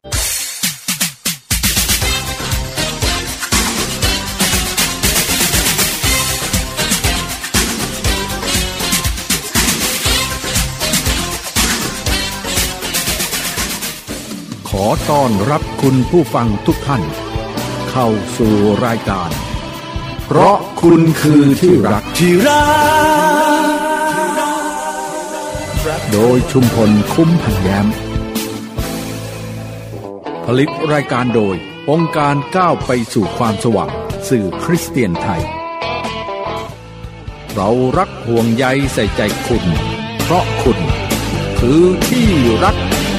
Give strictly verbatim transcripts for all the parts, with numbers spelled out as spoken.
ขอต้อนรับคุณผู้ฟังทุกท่านเข้าสู่รายการเพราะคุณคือที่รักที่รักโดยชุมพลคุ้มพันแย้มผลิตรายการโดยองค์การก้าวไปสู่ความสว่างสื่อคริสเตียนไทยเรารักห่วงใยใส่ใจคุณเพราะคุณคือที่รัก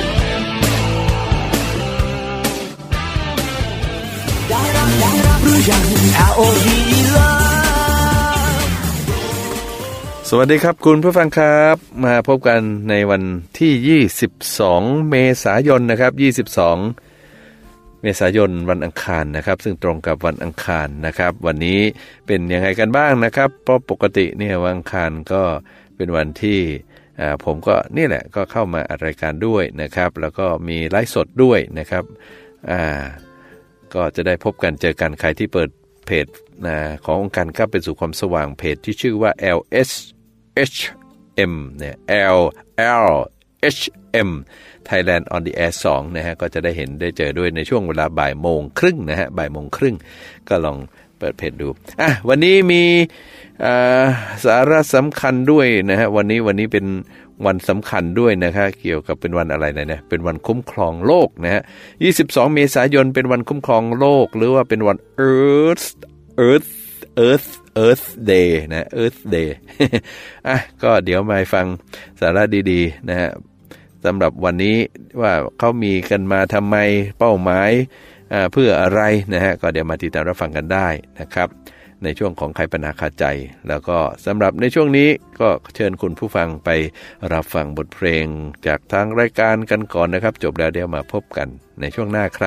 สวัสดีครับคุณผู้ฟังครับมาพบกันในวันที่ยี่สิบสองเมษายนนะครับยี่สิบสองเมษายนวันอังคารนะครับซึ่งตรงกับวันอังคารนะครับวันนี้เป็นยังไงกันบ้างนะครับเพราะปกติเนี่ยวันอังคารก็เป็นวันที่อ่าผมก็นี่แหละก็เข้ามาอัดรายการด้วยนะครับแล้วก็มีไลฟ์สดด้วยนะครับอ่าก็จะได้พบกันเจอกันใครที่เปิดเพจนะขององค์การก้าวไปสู่ความสว่างเพจที่ชื่อว่า แอล เอส เอช เอ็ม เนี่ย L L H M Thailand on the Air สองนะฮะก็จะได้เห็นได้เจอด้วยในช่วงเวลาบ่ายโมงครึ่งนะฮะบ่ายโมงครึ่งก็ลองเปิดเพจดูอ่ะวันนี้มีสาระสำคัญด้วยนะฮะวันนี้วันนี้เป็นวันสำคัญด้วยนะครับเกี่ยวกับเป็นวันอะไรนะเนี่ยเป็นวันคุ้มครองโลกนะฮะยี่สิบสองเมษายนเป็นวันคุ้มครองโลกหรือว่าเป็นวัน Earth Earth Earth Earth Day นะ Earth Day อ่ะก็เดี๋ยวมาฟังสาระดีๆนะฮะสำหรับวันนี้ว่าเขามีกันมาทำไมเป้าหมายอ่าเพื่ออะไรนะฮะก็เดี๋ยวมาติดตามรับฟังกันได้นะครับในช่วงของไขปัญหาคาใจแล้วก็สำหรับในช่วงนี้ก็เชิญคุณผู้ฟังไปรับฟังบทเพลงจากทางรายการกันก่อนนะครับจบแล้วเดี๋ยวมาพบกันในช่วงหน้าครับ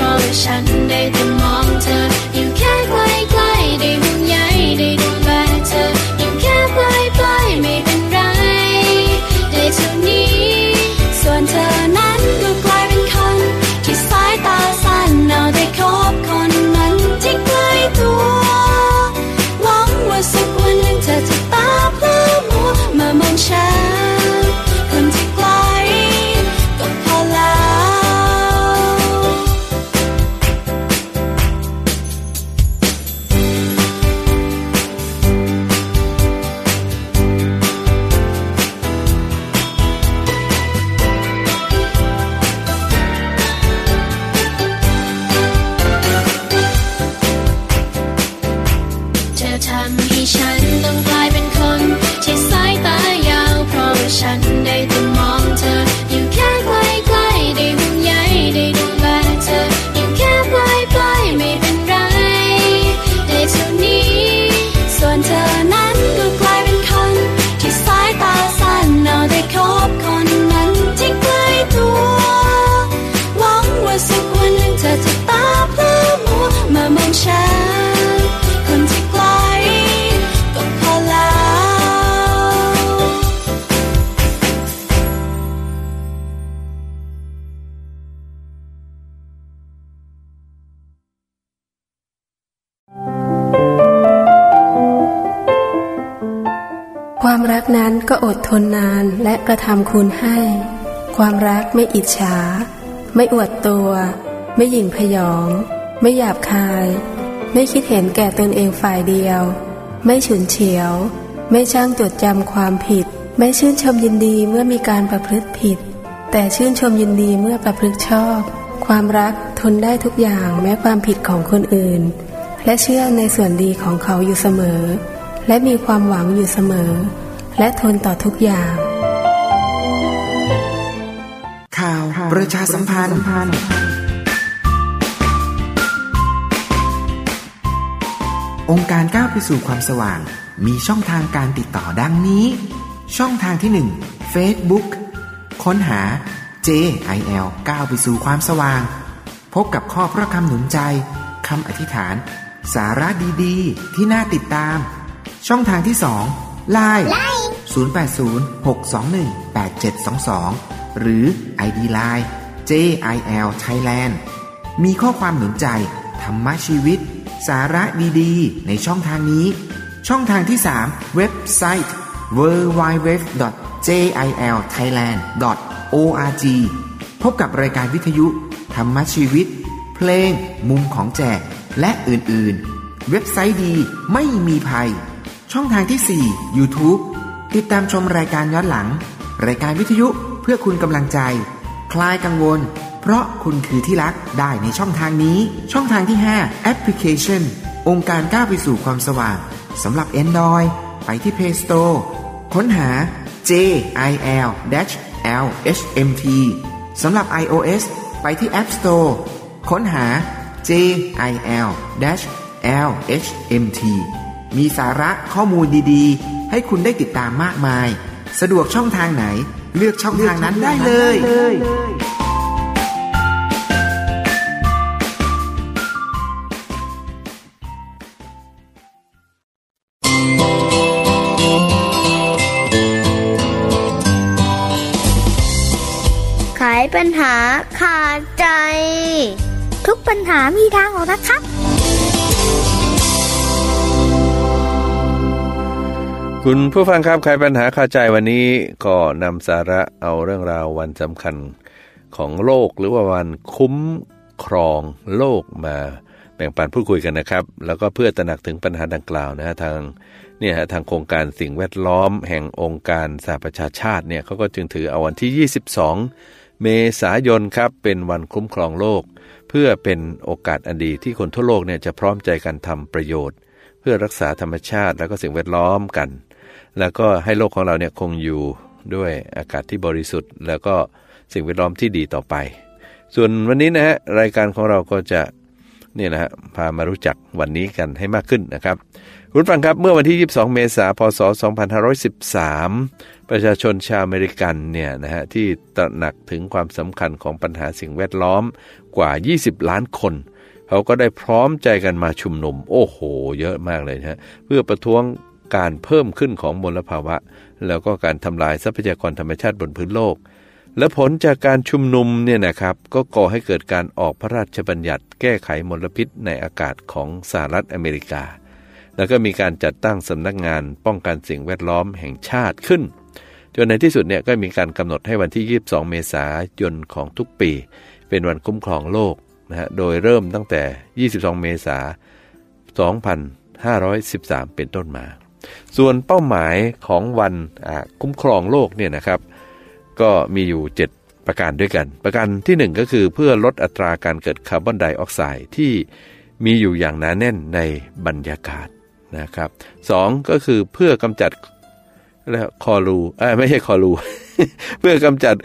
ฉันได้แต่มองเธออยู่แค่ใกล้ๆได้ห่วงใยได้ดูแลเธทำให้ฉันต้องกลายเป็นคนที่สายตายาวเพราะว่าฉันได้แต่มองเธออยู่แค่ใกล้ๆได้ห่วงใยได้ดูแลเธออยู่แค่ใกล้ๆไม่เป็นไรได้เท่านี้ส่วนเธอนั้นก็กลายเป็นคนที่สายตาสั้นเอาได้คบคนนั้นที่ใกล้ตัวหวังว่าสักวันหนึ่งเธอจะตาพร่ามัวมามองฉันคนที่ไกลก็พอแล้วความรักนั้นก็อดทนนานและกระทำคุณให้ความรักไม่อิจฉาไม่อวดตัวไม่หยิ่งพยองไม่หยาบคายไม่คิดเห็นแก่ตนเองฝ่ายเดียวไม่ฉุนเฉียวไม่ช่างจดจำความผิดไม่ชื่นชมยินดีเมื่อมีการประพฤติผิดแต่ชื่นชมยินดีเมื่อประพฤติชอบความรักทนได้ทุกอย่างแม้ความผิดของคนอื่นและเชื่อในส่วนดีของเขาอยู่เสมอและมีความหวังอยู่เสมอและทนต่อทุกอย่างข่าวประชาสัมพันธ์องค์การก้าวไปสู่ความสว่างมีช่องทางการติดต่อดังนี้ช่องทางที่หนึ่ง Facebook ค้นหา เจ ไอ แอล ก้าวไปสู่ความสว่างพบกับข้อพระคำหนุนใจคำอธิษฐานสาระดีๆที่น่าติดตามช่องทางที่สอง ไลน์ ศูนย์ แปด ศูนย์ หก สอง หนึ่ง แปด เจ็ด สอง สองหรือ ไอ ดี ไลน์ เจ ไอ แอล Thailand มีข้อความหนุนใจธรรมะชีวิตสาระดีๆในช่องทางนี้ช่องทางที่สามเว็บไซต์ ดับเบิลยู ดับเบิลยู ดับเบิลยู ดอท เจ ไอ แอล ไทยแลนด์ ดอท โอ อาร์ จี พบกับรายการวิทยุธรรมะชีวิตเพลงมุมของแจกและอื่นๆเว็บไซต์ดีไม่มีภัยช่องทางที่สี่ YouTube ติดตามชมรายการย้อนหลังรายการวิทยุเพื่อคุณกำลังใจคลายกังวลเพราะคุณคือที่รักได้ในช่องทางนี้ช่องทางที่ห้าแอปพลิเคชันองค์การก้าวไปสู่ความสว่างสำหรับ Android ไปที่ Play Store ค้นหา เจ ไอ แอล แอล เอช เอ็ม ที สำหรับ iOS ไปที่ App Store ค้นหา เจ ไอ แอล แอล เอช เอ็ม ที มีสาระข้อมูลดีๆให้คุณได้ติดตามมากมายสะดวกช่องทางไหนเลือกช่องทางนั้นได้เลยไขปัญหาขาดใจทุกปัญหามีทางออกนะครับคุณผู้ฟังครับใครปัญหาคาใจวันนี้ก็นำสาระเอาเรื่องราววันสำคัญของโลกหรือว่าวันคุ้มครองโลกมาแบ่งปันพูดคุยกันนะครับแล้วก็เพื่อตระหนักถึงปัญหาดังกล่าวนะฮะทางเนี่ยฮะทางโครงการสิ่งแวดล้อมแห่งองค์การสหประชาชาติเนี่ยเขาก็จึงถือเอาวันที่ยี่สิบสองเมษายนครับเป็นวันคุ้มครองโลกเพื่อเป็นโอกาสอันดีที่คนทั่วโลกเนี่ยจะพร้อมใจกันทำประโยชน์เพื่อรักษาธรรมชาติแล้วก็สิ่งแวดล้อมกันแล้วก็ให้โลกของเราเนี่ยคงอยู่ด้วยอากาศที่บริสุทธิ์แล้วก็สิ่งแวดล้อมที่ดีต่อไปส่วนวันนี้นะฮะรายการของเราก็จะเนี่ยนะฮะพามารู้จักวันนี้กันให้มากขึ้นนะครับคุณฟังครับเมื่อวันที่ยี่สิบสองเมษายนพ.ศ. สองพันห้าร้อยสิบสามประชาชนชาวอเมริกันเนี่ยนะฮะที่ตระหนักถึงความสำคัญของปัญหาสิ่งแวดล้อมกว่ายี่สิบล้านคนเขาก็ได้พร้อมใจกันมาชุมนุมโอ้โหเยอะมากเลยนะฮะเพื่อประท้วงการเพิ่มขึ้นของมลภาวะแล้วก็การทำลายทรัพยากรธรรมชาติบนพื้นโลกและผลจากการชุมนุมเนี่ยนะครับก็ก่อให้เกิดการออกพระราชบัญญัติแก้ไขมลพิษในอากาศของสหรัฐอเมริกาแล้วก็มีการจัดตั้งสำนักงานป้องกันสิ่งแวดล้อมแห่งชาติขึ้นจนในที่สุดเนี่ยก็มีการกำหนดให้วันที่ยี่สิบสองเมษายนของทุกปีเป็นวันคุ้มครองโลกนะฮะโดยเริ่มตั้งแต่ยี่สิบสองเมษายนสองพันห้าร้อยสิบสามเป็นต้นมาส่วนเป้าหมายของวันคุ้มครองโลกเนี่ยนะครับก็มีอยู่เจ็ดประการด้วยกันประการที่หนึ่งก็คือเพื่อลดอัตราการเกิดคาร์บอนไดออกไซด์ที่มีอยู่อย่างหนาแน่นในบรรยากาศนะครับสองก็คือเพื่อกำจัดแล้วคอรูเอ้ยไม่ใช่คอรู เพื่อกำจัด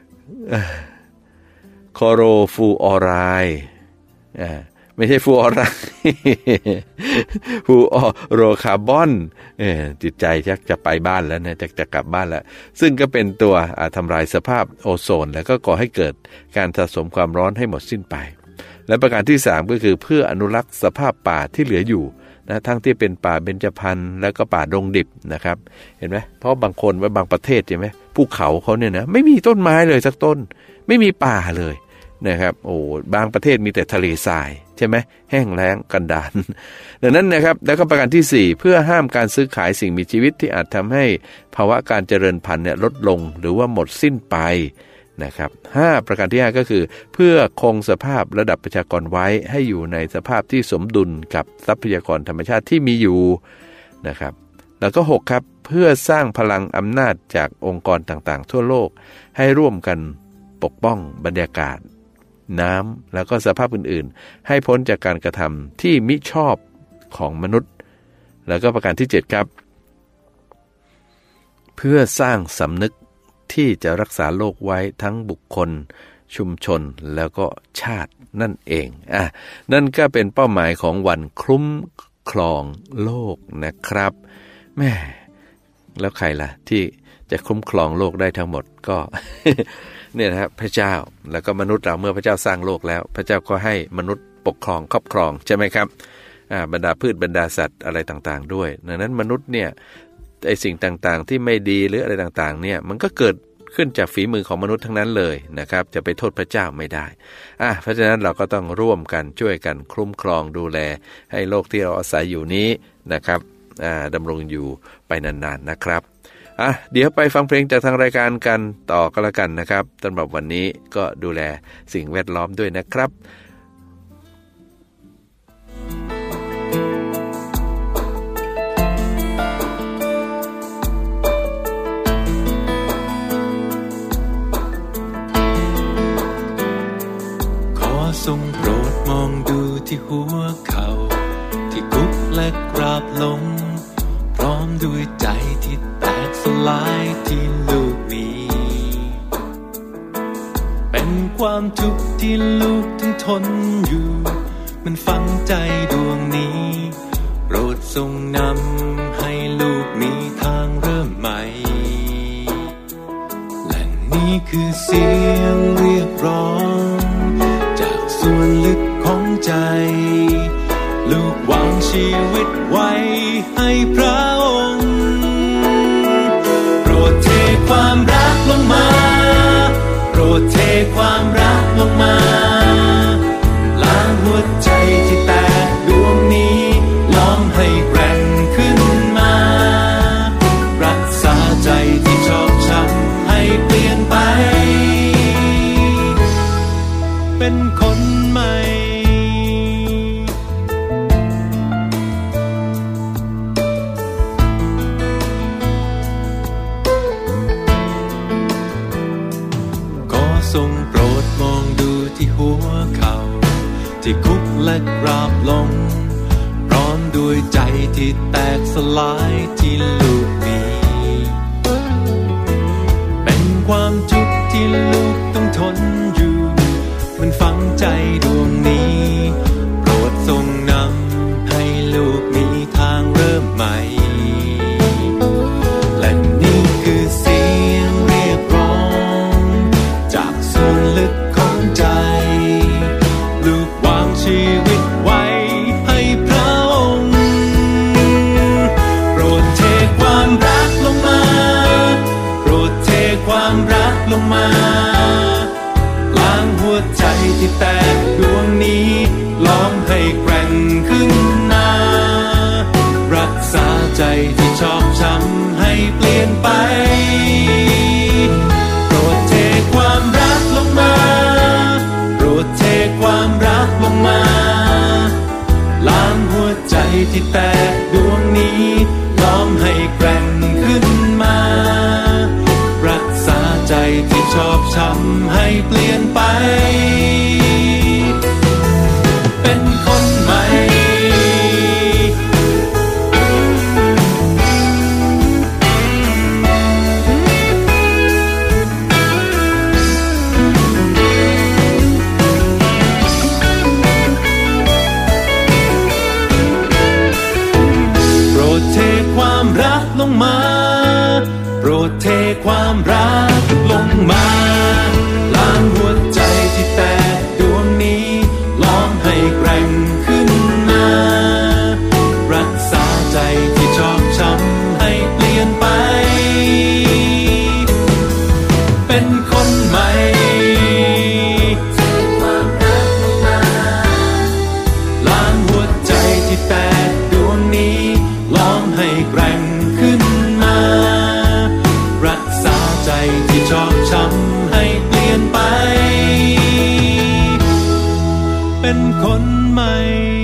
คลอโรฟลูออไรด์อ่าไม่ใช่ฟลูออไรด์ ฟลูออโรคาร์บอนเออจิตใจชักจะไปบ้านแล้วนะจะจะกลับบ้านแล้วซึ่งก็เป็นตัวทำลายสภาพโอโซนแล้วก็ก่อให้เกิดการสะสมความร้อนให้หมดสิ้นไปและประการที่สามก็คือเพื่ออนุรักษ์สภาพป่าที่เหลืออยู่นะทั้งที่เป็นป่าเบญจพรรณแล้วก็ป่าดงดิบนะครับเห็นไหมเพราะบางคนว่าบางประเทศใช่ไหมภูเขาเขาเนี่ยนะไม่มีต้นไม้เลยสักต้นไม่มีป่าเลยนะครับโอ้บางประเทศมีแต่ทะเลทรายใช่ไหมแห้งแล้งกันดารดังนั้นนะครับแล้วก็ประการที่สี่เพื่อห้ามการซื้อขายสิ่งมีชีวิตที่อาจทำให้ภาวะการเจริญพันธุ์เนี่ยลดลงหรือว่าหมดสิ้นไปนะครับห้าประการที่ห้าก็คือเพื่อคงสภาพระดับประชากรไว้ให้อยู่ในสภาพที่สมดุลกับทรัพยากรธรรมชาติที่มีอยู่นะครับแล้วก็หกครับเพื่อสร้างพลังอำนาจจากองค์กรต่างๆทั่วโลกให้ร่วมกันปกป้องบรรยากาศน้ำแล้วก็สภาพอื่นๆให้พ้นจากการกระทำที่มิชอบของมนุษย์แล้วก็ประการที่เจ็ดครับเพื่อสร้างสำนึกที่จะรักษาโลกไว้ทั้งบุคคลชุมชนแล้วก็ชาตินั่นเองอ่ะนั่นก็เป็นเป้าหมายของวันคุ้มครองโลกนะครับแม่แล้วใครล่ะที่จะคุ้มครองโลกได้ทั้งหมดก็ เนี่ยนะครับพระเจ้าแล้วก็มนุษย์เราเมื่อพระเจ้าสร้างโลกแล้วพระเจ้าก็ให้มนุษย์ปกครองครอบครองใช่ไหมครับอ่าบรรดาพืชบรรดาสัตว์อะไรต่างๆด้วยดังนั้นมนุษย์เนี่ยไอ้สิ่งต่างๆที่ไม่ดีหรืออะไรต่างๆเนี่ยมันก็เกิดขึ้นจากฝีมือของมนุษย์ทั้งนั้นเลยนะครับจะไปโทษพระเจ้าไม่ได้อ่ะเพราะฉะนั้นเราก็ต้องร่วมกันช่วยกันคุ้มครองดูแลให้โลกที่เราอาศัยอยู่นี้นะครับอ่าดำรงอยู่ไปนานๆนะครับอ่ะเดี๋ยวไปฟังเพลงจากทางรายการกันต่อก็แล้วกันนะครับสำหรับวันนี้ก็ดูแลสิ่งแวดล้อมด้วยนะครับทรงโปรดมองดูที่หัวเขาที่กุบและกราบลงพร้อมด้วยใจที่แตกสลายที่ลูกมีเป็นความทุกข์ที่ลูกต้องทนอยู่มันฝังใจดวงนี้โปรดทรงนำให้ลูกมีทางเริ่มใหม่และนี่คือเสียงเรียกร้องส่วนลึกของใจลูกวางชีวิตไว้ให้พระองค์โปรดเทความรักลงมาโปรดเทความรักลงมาล้างหัวใจที่แตกดวงนี้ล้อมให้แกร่งขึ้นมารักษาใจที่ชอกช้ำให้เปลี่ยนไปเป็นคนใหม่ก็ทรงโปรดมองดูที่หัวเขาที่คุกและกราบลงพร้อมด้วยใจที่แตกสลายที่ลูกมีเป็นความทุกข์ที่ลูกต้องทนอยู่มันฝังใจดวงนี้โปรดทรงนำให้ลูกมีทางเริ่มใหม่และนี่คือเสียงเรียกร้องจากส่วนลึกของใจลูกวางชีวิตไว้ให้พระองค์โปรดเทความรักลงมาโปรดเทความรักลงมาล้างหัวใจที่แตกดวงนี้ล้อมให้แกร่งขึ้นมารักษาใจที่ชอกช้ำให้เปลี่ยนไปโปรดเทความรักลงมาโปรดเทความรักลงมาล้างหัวใจที่แตกดวงนี้ล้อมให้แกร่งขึ้นมารักษาใจที่ชอบช้ำให้เปลี่ยนไปเป็นคนใหม่งมาโปรดเทความรักลงมาล้างหัวใจที่แตกดวงนี้ล้อมให้แกร่งขึ้นมารักษาใจที่ชอกช้ำให้เปลี่ยนไปเป็นคนใหม่ล้างหัวใจที่แตกดวงนี้ล้อมให้แกร่งขึ้นมารักษาใจที่ชอกช้ำให้เปลี่ยนไปเป็นคนใหม่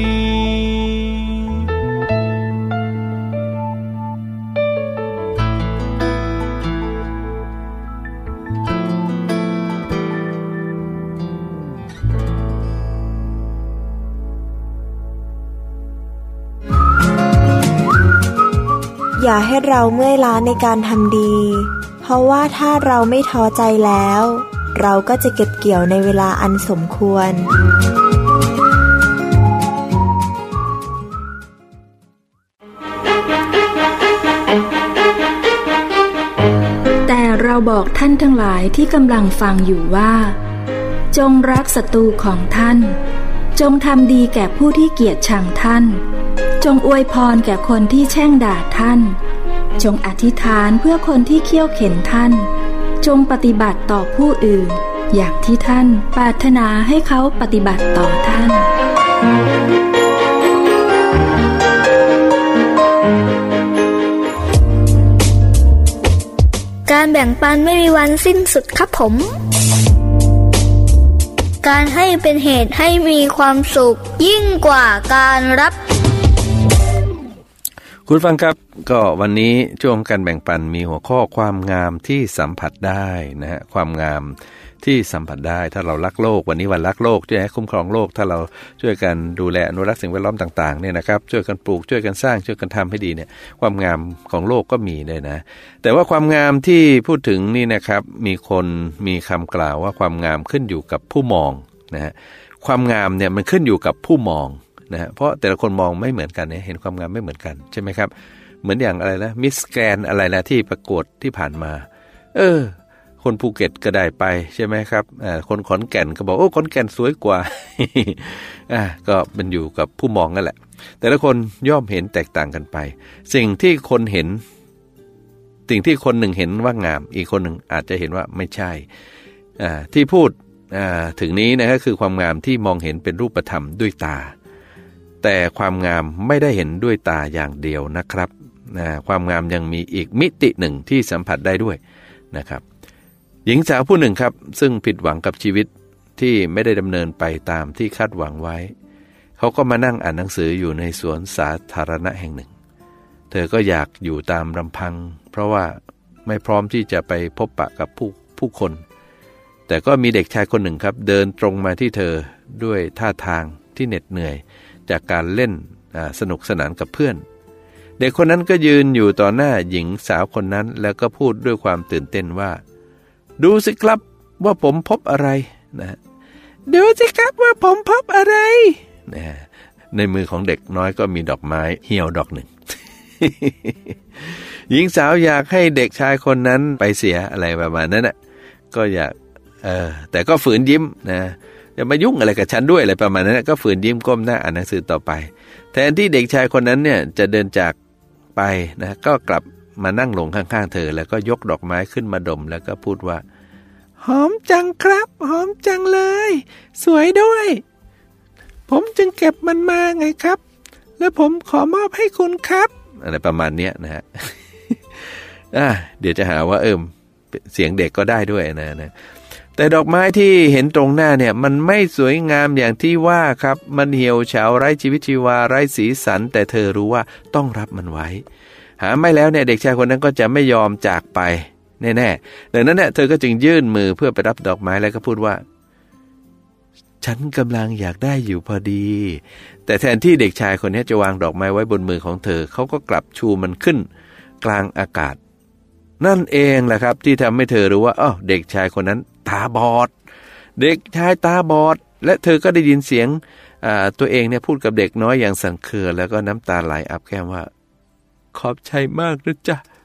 อย่าให้เราเมื่อยล้าในการทำดีเพราะว่าถ้าเราไม่ท้อใจแล้วเราก็จะเก็บเกี่ยวในเวลาอันสมควรแต่เราบอกท่านทั้งหลายที่กำลังฟังอยู่ว่าจงรักศัตรูของท่านจงทำดีแก่ผู้ที่เกลียดชังท่านจงอวยพรแก่คนที่แช่งด่าท่านจงอธิษฐานเพื่อคนที่เคี่ยวเข็นท่านจงปฏิบัติต่อผู้อื่นอย่างที่ท่านปรารถนาให้เขาปฏิบัติต่อท่านการแบ่งปันไม่มีวันสิ้นสุดครับผมการให้เป็นเหตุให้มีความสุขยิ่งกว่าการรับคุณฟังครับก็วันนี้ช่วงการแบ่งปันมีหัวข้อความงามที่สัมผัสได้นะฮะความงามที่สัมผัสได้ถ้าเรารักโลกวันนี้วันรักโลกช่วยให้คุ้มครองโลกถ้าเราช่วยกันดูแลอนุรักษ์สิ่งแวดล้อมต่างๆเนี่ยนะครับช่วยกันปลูกช่วยกันสร้างช่วยกันทำให้ดีเนี่ยความงามของโลกก็มีเลยนะแต่ว่าความงามที่พูดถึงนี่นะครับมีคนมีคำกล่าวว่าความงามขึ้นอยู่กับผู้มองนะฮะความงามเนี่ยมันขึ้นอยู่กับผู้มองนะฮะเพราะแต่ละคนมองไม่เหมือนกันเนี่ยเห็นความงามไม่เหมือนกันใช่ไหมครับเหมือนอย่างอะไรนะมิสแกรนอะไรนะที่ประกวดที่ผ่านมาเออคนภูเก็ตก็ได้ไปใช่ไหมครับอ่าคนขอนแก่นก็บอกโอ้ขอนแก่นสวยกว่า อ่าก็เป็นอยู่กับผู้มองนั่นแหละแต่ละคนย่อมเห็นแตกต่างกันไปสิ่งที่คนเห็นสิ่งที่คนหนึ่งเห็นว่างามอีกคนหนึ่งอาจจะเห็นว่าไม่ใช่อ่าที่พูดอ่าถึงนี้นะก็คือความงามที่มองเห็นเป็นรูปธรรมด้วยตาแต่ความงามไม่ได้เห็นด้วยตาอย่างเดียวนะครับนะความงามยังมีอีกมิติหนึ่งที่สัมผัสได้ด้วยนะครับหญิงสาวผู้หนึ่งครับซึ่งผิดหวังกับชีวิตที่ไม่ได้ดำเนินไปตามที่คาดหวังไว้เขาก็มานั่งอ่านหนังสืออยู่ในสวนสาธารณะแห่งหนึ่งเธอก็อยากอยู่ตามลำพังเพราะว่าไม่พร้อมที่จะไปพบปะกับผู้ผู้คนแต่ก็มีเด็กชายคนหนึ่งครับเดินตรงมาที่เธอด้วยท่าทางที่เหน็ดเหนื่อยจากการเล่นสนุกสนานกับเพื่อนเด็กคนนั้นก็ยืนอยู่ต่อหน้าหญิงสาวคนนั้นแล้วก็พูดด้วยความตื่นเต้นว่าดูสิครับว่าผมพบอะไรนะดูสิครับว่าผมพบอะไรนะในมือของเด็กน้อยก็มีดอกไม้เหี่ยวดอกหนึ่ง หญิงสาวอยากให้เด็กชายคนนั้นไปเสียอะไรประมาณนั้นน่ะก็อยากเออแต่ก็ฝืนยิ้มนะจะมายุ่งอะไรกับฉันด้วยอะไรประมาณนั้นก็ฝืนยิ้มก้มหน้าอ่านหนังสือต่อไปแทนที่เด็กชายคนนั้นเนี่ยจะเดินจากไปนะก็กลับมานั่งลงข้างๆเธอแล้วก็ยกดอกไม้ขึ้นมาดมแล้วก็พูดว่าหอมจังครับหอมจังเลยสวยด้วยผมจึงเก็บมันมาไงครับแล้วผมขอมอบให้คุณครับอะไรประมาณเนี้ยนะฮะ อ่ะเดี๋ยวจะหาว่าเอิมเสียงเด็กก็ได้ด้วยนะนะแต่ดอกไม้ที่เห็นตรงหน้าเนี่ยมันไม่สวยงามอย่างที่ว่าครับมันเหี่ยวเฉาไร้ชีวิตชีวาไร้สีสันแต่เธอรู้ว่าต้องรับมันไว้หาไม่แล้วเนี่ยเด็กชายคนนั้นก็จะไม่ยอมจากไปแน่ๆดังนั้นเนี่ยเธอก็จึงยื่นมือเพื่อไปรับดอกไม้แล้วก็พูดว่าฉันกำลังอยากได้อยู่พอดีแต่แทนที่เด็กชายคนนี้จะวางดอกไม้ไว้บนมือของเธอเขาก็กลับชูมันขึ้นกลางอากาศนั่นเองแหละครับที่ทำให้เธอรู้ว่าอ้อเด็กชายคนนั้นตาบอดเด็กชายตาบอดและเธอก็ได้ยินเสียงตัวเองเนี่ยพูดกับเด็กน้อยอย่างสั่นเครือแล้วก็น้ำตาไหลอาบแก้มว่าขอบใจมากนะจ๊ะ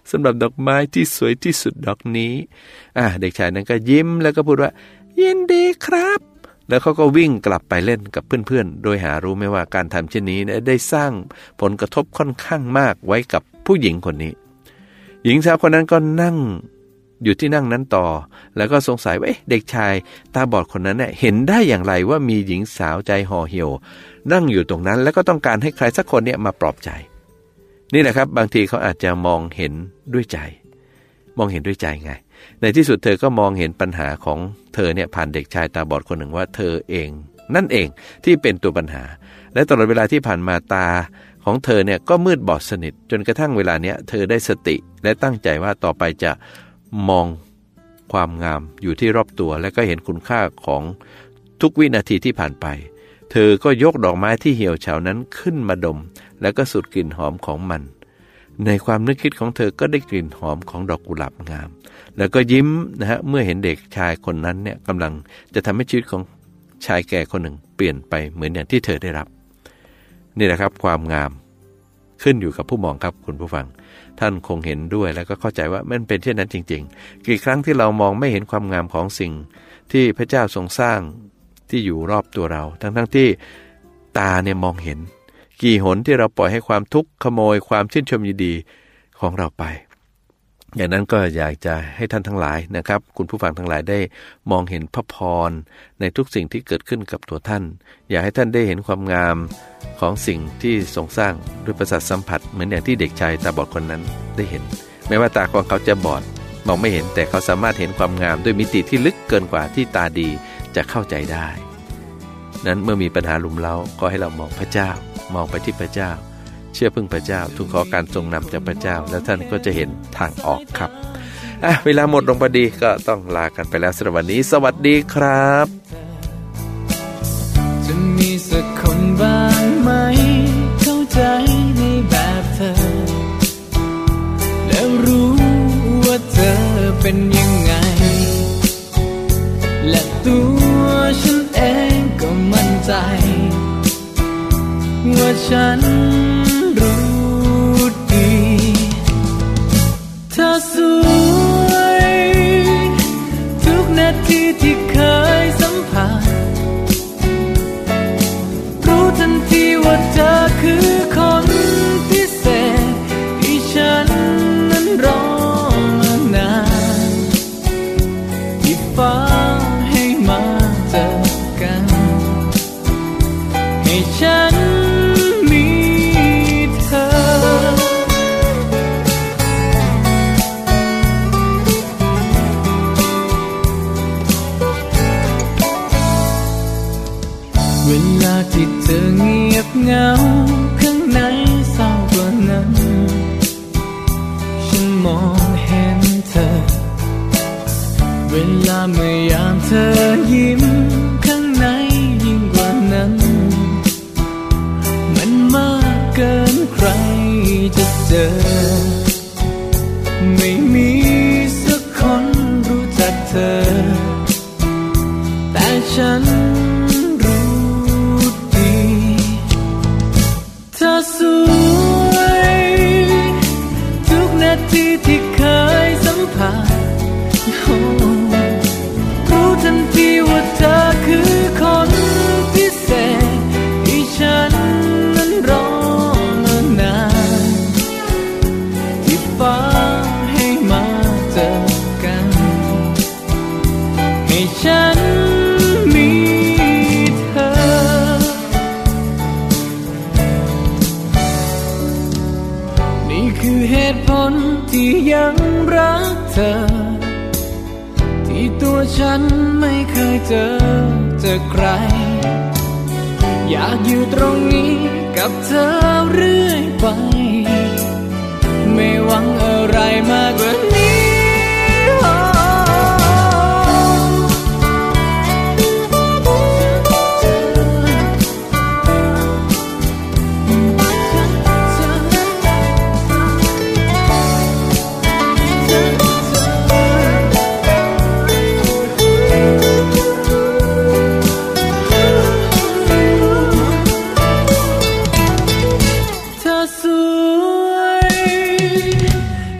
สำหรับดอกไม้ที่สวยที่สุดดอกนี้อ่ะเด็กชายนั้นก็ยิ้มแล้วก็พูดว่ายินดีครับแล้วเขาก็วิ่งกลับไปเล่นกับเพื่อนๆโดยหารู้ไม่ว่าการทำเช่นนี้ได้สร้างผลกระทบค่อนข้างมากไว้กับผู้หญิงคนนี้หญิงสาวคนนั้นก็นั่งอยู่ที่นั่งนั้นต่อแล้วก็สงสัยว่าเด็กชายตาบอดคนนั้นเนี่ยเห็นได้อย่างไรว่ามีหญิงสาวใจห่อเหี่ยวนั่งอยู่ตรงนั้นแล้วก็ต้องการให้ใครสักคนเนี่ยมาปลอบใจนี่แหละครับบางทีเขาอาจจะมองเห็นด้วยใจมองเห็นด้วยใจไงในที่สุดเธอก็มองเห็นปัญหาของเธอเนี่ยผ่านเด็กชายตาบอดคนหนึ่งว่าเธอเองนั่นเองที่เป็นตัวปัญหาและตลอดเวลาที่ผ่านมาตาของเธอเนี่ยก็มืดบอดสนิทจนกระทั่งเวลาเนี้ยเธอได้สติและตั้งใจว่าต่อไปจะมองความงามอยู่ที่รอบตัวและก็เห็นคุณค่าของทุกวินาทีที่ผ่านไปเธอก็ยกดอกไม้ที่เหี่ยวเฉานั้นขึ้นมาดมแล้วก็สูดกลิ่นหอมของมันในความนึกคิดของเธอก็ได้กลิ่นหอมของดอกกุหลาบงามแล้วก็ยิ้มนะฮะเมื่อเห็นเด็กชายคนนั้นเนี่ยกำลังจะทำให้ชีวิตของชายแก่คนหนึ่งเปลี่ยนไปเหมือนอย่างที่เธอได้รับนี่แหละครับความงามขึ้นอยู่กับผู้มองครับคุณผู้ฟังท่านคงเห็นด้วยแล้วก็เข้าใจว่ามันเป็นเช่นนั้นจริงๆกี่ครั้งที่เรามองไม่เห็นความงามของสิ่งที่พระเจ้าทรงสร้างที่อยู่รอบตัวเราทั้งๆที่ตาเนี่ยมองเห็นกี่หนที่เราปล่อยให้ความทุกข์ขโมยความชื่นชมยินดีของเราไปอย่างนั้นก็อยากจะให้ท่านทั้งหลายนะครับคุณผู้ฟังทั้งหลายได้มองเห็นพระพรในทุกสิ่งที่เกิดขึ้นกับตัวท่านอยากให้ท่านได้เห็นความงามของสิ่งที่ทรงสร้างด้วยประสาทสัมผัสเหมือนอย่างที่เด็กชายตาบอดคนนั้นได้เห็นแม้ว่าตาของเขาจะบอดมองไม่เห็นแต่เขาสามารถเห็นความงามด้วยมิติที่ลึกเกินกว่าที่ตาดีจะเข้าใจได้นั้นเมื่อมีปัญหาลุมเล้าก็ให้เรามองพระเจ้ามองไปที่พระเจ้าเชื่อพึ่งพระเจ้าทูลขอการทรงนำจากพระเจ้าแล้วท่านก็จะเห็นทางออกครับอ่ะเวลาหมดลงพอดีก็ต้องลากันไปแล้วสำหรับวันนี้สวัสดีครับจะมีสักคนบ้างไหมเข้าใจในแบบเธอแล้วรู้ว่าเธอเป็นยังไงและตัวฉันเองก็มั่นใจว่าฉันรู้ดีเธอสวยทุกนาทีที่เคยสัมผัสรู้ทันทีว่าเธอคือคนพิเศษที่ฉันนั้นรอมานานที่ฟ้าให้มาเจอกันให้ฉันเวลาที่เธอเงียบเหงาข้างในเศร้ากว่านั้นฉันมองเห็นเธอเวลาเมื่อยามเธอยิ้มข้างในยิ่งกว่านั้นมันมากเกินใครจะเจอไม่มีสักคนรู้จักเธอแต่ฉันสวยทุกนาทีที่เคยสัมผัสรู้ทันทีว่าเธอคือคนพิเศษที่ฉันนั้นรอมานานที่ฟ้าให้มาเจอกันให้ฉันมีเธอคือเหตุผลที่ยังรักเธอที่ตัวฉันไม่เคยเจอเจอใครอยากอยู่ตรงนี้กับเธอเรื่อยไปไม่หวังอะไรมากกว่านี้ท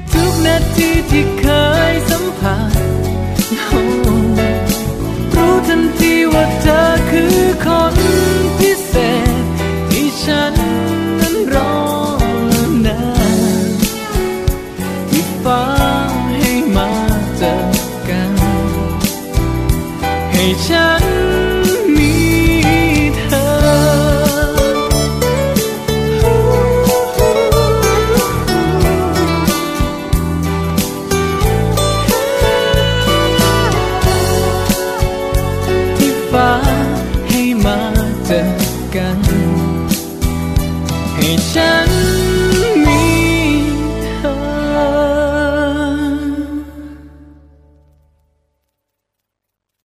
ฉัน